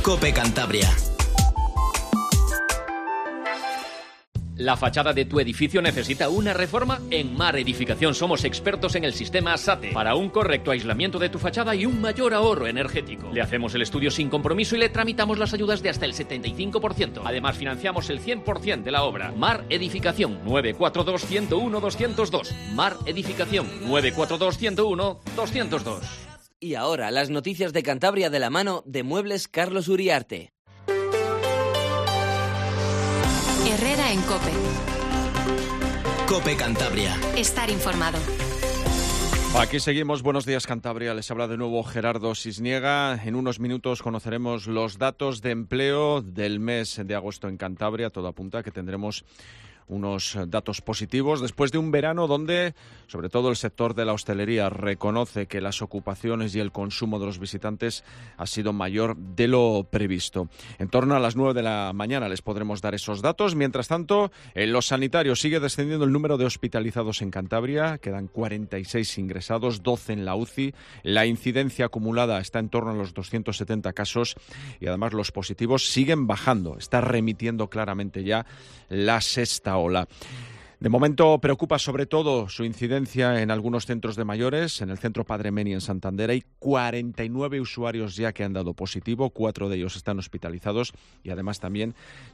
COPE Cantabria. ¿La fachada de tu edificio necesita una reforma? En Mar Edificación somos expertos en el sistema SATE para un correcto aislamiento de tu fachada y un mayor ahorro energético. Le hacemos el estudio sin compromiso y le tramitamos las ayudas de hasta el 75%. Además, financiamos el 100% de la obra. Mar Edificación, 942-101-202. Mar Edificación, 942-101-202. Y ahora, las noticias de Cantabria de la mano de Muebles Carlos Uriarte. Herrera en COPE. COPE Cantabria. Estar informado. Aquí seguimos. Buenos días, Cantabria. Les habla de nuevo Gerardo Sisniega. En unos minutos conoceremos los datos de empleo del mes de agosto en Cantabria. Todo apunta a que tendremos unos datos positivos después de un verano donde, sobre todo el sector de la hostelería, reconoce que las ocupaciones y el consumo de los visitantes ha sido mayor de lo previsto. En torno a las 9 de la mañana les podremos dar esos datos. Mientras tanto, en los sanitarios sigue descendiendo el número de hospitalizados en Cantabria. Quedan 46 ingresados, 12 en la UCI. La incidencia acumulada está en torno a los 270 casos y además los positivos siguen bajando. Está remitiendo claramente ya la sexta ola. De momento preocupa sobre todo su incidencia en algunos centros de mayores. En el centro Padre Meni en Santander hay 49 usuarios ya que han dado positivo, 4 de ellos están hospitalizados y además también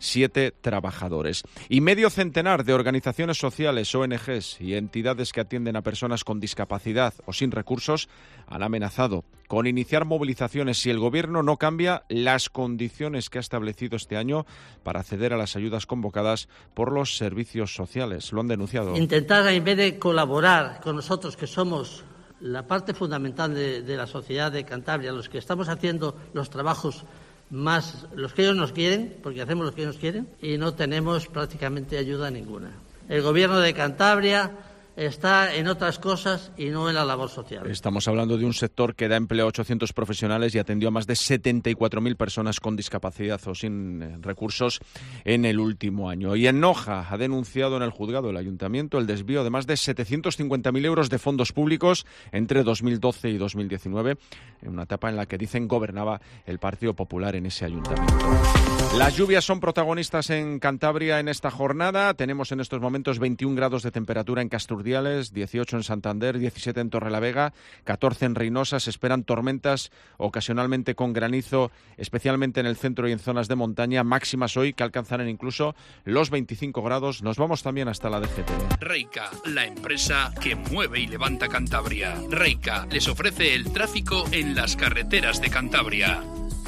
7 trabajadores. Y medio centenar de organizaciones sociales, ONGs y entidades que atienden a personas con discapacidad o sin recursos han amenazado con iniciar movilizaciones si el Gobierno no cambia las condiciones que ha establecido este año para acceder a las ayudas convocadas por los servicios sociales. Lo han denunciado. Intentar, en vez de colaborar con nosotros, que somos la parte fundamental de la sociedad de Cantabria, los que estamos haciendo los trabajos más, los que ellos nos quieren, porque hacemos lo que ellos quieren, y no tenemos prácticamente ayuda ninguna. El Gobierno de Cantabria está en otras cosas y no en la labor social. Estamos hablando de un sector que da empleo a 800 profesionales y atendió a más de 74.000 personas con discapacidad o sin recursos en el último año. Y en Noja ha denunciado en el juzgado el ayuntamiento el desvío de más de 750.000 euros de fondos públicos entre 2012 y 2019, en una etapa en la que dicen gobernaba el Partido Popular en ese ayuntamiento. Las lluvias son protagonistas en Cantabria en esta jornada. Tenemos en estos momentos 21 grados de temperatura en Casturdiales, 18 en Santander, 17 en Torrelavega, 14 en Reynosa. Se esperan tormentas ocasionalmente con granizo, especialmente en el centro y en zonas de montaña. Máximas hoy que alcanzarán incluso los 25 grados. Nos vamos también hasta la DGT. Reica, la empresa que mueve y levanta Cantabria. Reica les ofrece el tráfico en las carreteras de Cantabria.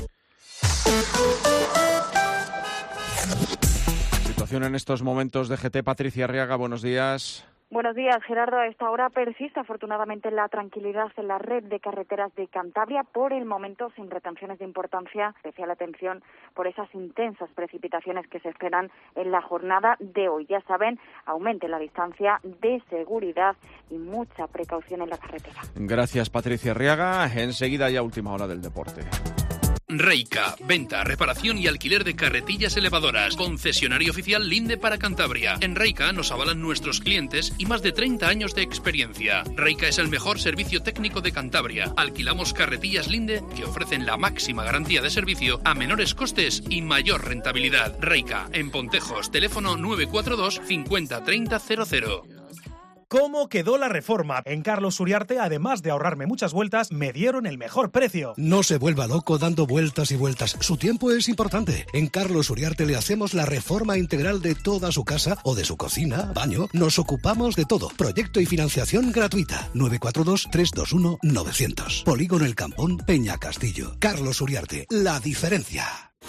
Situación en estos momentos DGT. Patricia Arriaga, buenos días. Buenos días, Gerardo. A esta hora persiste afortunadamente la tranquilidad en la red de carreteras de Cantabria, por el momento sin retenciones de importancia. Especial atención por esas intensas precipitaciones que se esperan en la jornada de hoy. Ya saben, aumente la distancia de seguridad y mucha precaución en la carretera. Gracias, Patricia Arriaga. Enseguida ya última hora del deporte. Reica, venta, reparación y alquiler de carretillas elevadoras. Concesionario oficial Linde para Cantabria. En Reica nos avalan nuestros clientes y más de 30 años de experiencia. Reica es el mejor servicio técnico de Cantabria. Alquilamos carretillas Linde que ofrecen la máxima garantía de servicio a menores costes y mayor rentabilidad. Reica, en Pontejos, teléfono 942 50 30 00. ¿Cómo quedó la reforma? En Carlos Uriarte, además de ahorrarme muchas vueltas, me dieron el mejor precio. No se vuelva loco dando vueltas y vueltas. Su tiempo es importante. En Carlos Uriarte le hacemos la reforma integral de toda su casa o de su cocina, baño. Nos ocupamos de todo. Proyecto y financiación gratuita. 942-321-900. Polígono El Campón, Peña Castillo. Carlos Uriarte, la diferencia.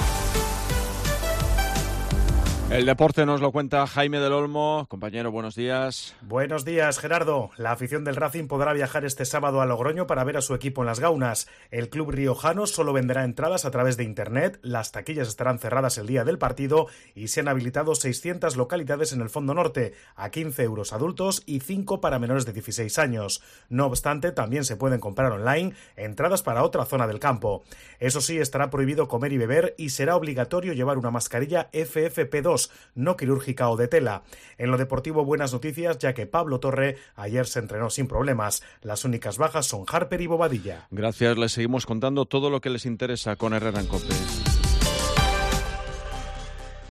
El deporte nos lo cuenta Jaime del Olmo. Compañero, buenos días. Buenos días, Gerardo. La afición del Racing podrá viajar este sábado a Logroño para ver a su equipo en Las Gaunas. El club riojano solo venderá entradas a través de internet. Las taquillas estarán cerradas el día del partido y se han habilitado 600 localidades en el Fondo Norte, a 15 euros adultos y 5 para menores de 16 años. No obstante, también se pueden comprar online entradas para otra zona del campo. Eso sí, estará prohibido comer y beber y será obligatorio llevar una mascarilla FFP2, no quirúrgica o de tela. En lo deportivo, buenas noticias, ya que Pablo Torre ayer se entrenó sin problemas. Las únicas bajas son Harper y Bobadilla. Gracias, les seguimos contando todo lo que les interesa con Herrera en COPE.